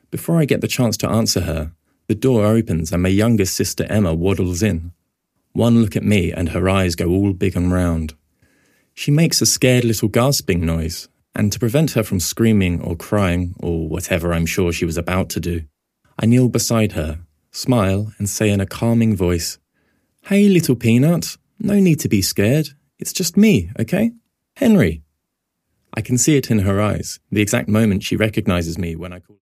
Before I get the chance to answer her, the door opens and my youngest sister Emma waddles in. One look at me and her eyes go all big and round. She makes a scared little gasping noise, and to prevent her from screaming or crying or whatever I'm sure she was about to do, I kneel beside her, smile and say in a calming voice, "Hey, little peanut, no need to be scared. It's just me, okay? Henry." I can see it in her eyes, the exact moment she recognizes me when I call